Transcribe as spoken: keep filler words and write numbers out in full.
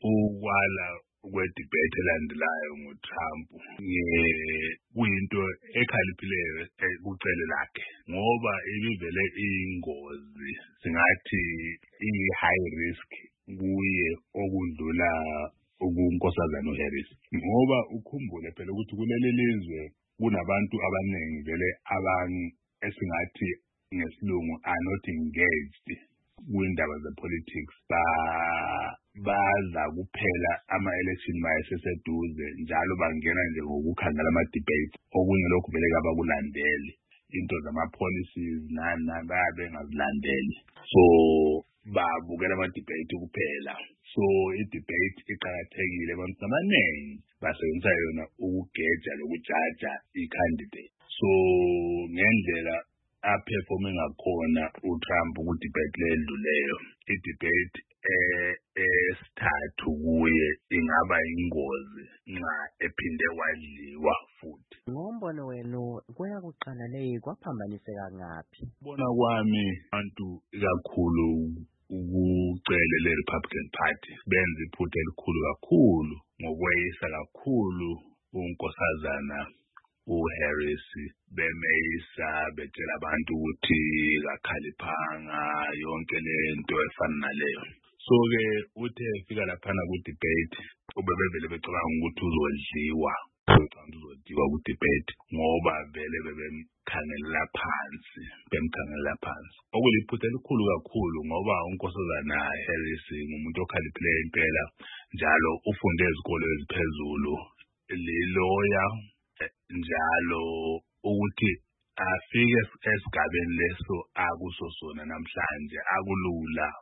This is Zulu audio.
ukwala kwedebate elandelayo ngoTrump kuyinto ekhaliphileyo kucele lakhe ngoba ibivele ingozi singathi i-high risk kuye okudlula ukunkosazana uHarris ngoba ukhumbule phela ukuthi kuleli lizwe kunabantu abaningi vele abanye esingathi ngesilungu are not engaged kwindaba zepolitics ba baza kuphela ama-election mayeseseduze njalo bangena nje ngokukhangela ama-debate okunye lokhu vele kabakulandeli into zama-policies nana bayabe ngazilandeli so babukela ama-debate kuphela so i-debate iqakathekile abantu abaningi basebenzisa yona ukugeja lokujaja i-candidate so ngendlela aperforme ngakhona uTrump ku-debate ledluleyo i-debate esithathu kuye ingaba ingozi nxa ephinde wadliwa futhi. Ngombono wenu kuyakuqala leyi kwaphambaniseka ngaphi? Bona kwami abantu kakhulu ukucele le-Republican Party benza iphutha elikhulu kakhulu ngokweyisa kakhulu unkosazana uHarris bemeyisa betshela abantu ukuthi kakhaliphanga yonke lento efana naleyo so ke uthe fika laphana ku-debate ubebevele becabanga ukuthi uzodliwa uzodliwa ku-debate ngoba vele bebemkhangelela phansi bemkhangelela phansi okuliphutha elikhulu kakhulu ngoba unkosazana Harris ngumuntu okhaliphileyo impela njalo ufunde ezikole eziphezulu liloya njalo ukuthi afike esigabeni leso akusosona namhlanje akulula